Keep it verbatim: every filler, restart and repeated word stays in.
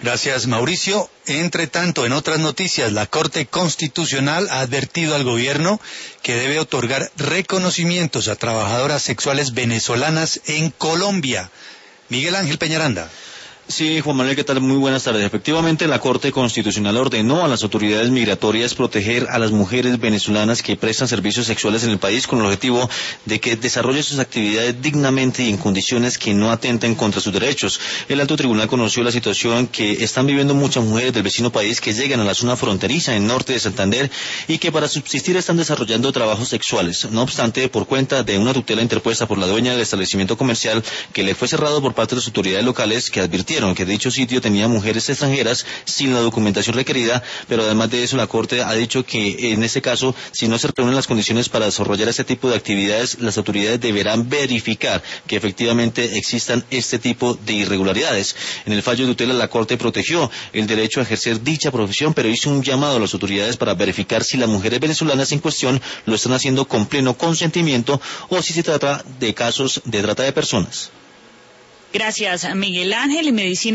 Gracias, Mauricio. Entre tanto, en otras noticias, la Corte Constitucional ha advertido al gobierno que debe otorgar reconocimientos a trabajadoras sexuales venezolanas en Colombia. Miguel Ángel Peñaranda. Sí, Juan Manuel, ¿qué tal? Muy buenas tardes. Efectivamente, la Corte Constitucional ordenó a las autoridades migratorias proteger a las mujeres venezolanas que prestan servicios sexuales en el país con el objetivo de que desarrollen sus actividades dignamente y en condiciones que no atenten contra sus derechos. El alto tribunal conoció la situación que están viviendo muchas mujeres del vecino país que llegan a la zona fronteriza en norte de Santander y que para subsistir están desarrollando trabajos sexuales. No obstante, por cuenta de una tutela interpuesta por la dueña del establecimiento comercial que le fue cerrado por parte de las autoridades locales, que advirtieron que dicho sitio tenía mujeres extranjeras sin la documentación requerida, pero además de eso la Corte ha dicho que en este caso, si no se reúnen las condiciones para desarrollar este tipo de actividades, las autoridades deberán verificar que efectivamente existan este tipo de irregularidades. En el fallo de tutela la Corte protegió el derecho a ejercer dicha profesión, pero hizo un llamado a las autoridades para verificar si las mujeres venezolanas en cuestión lo están haciendo con pleno consentimiento o si se trata de casos de trata de personas. Gracias, Miguel Ángel. En Medicina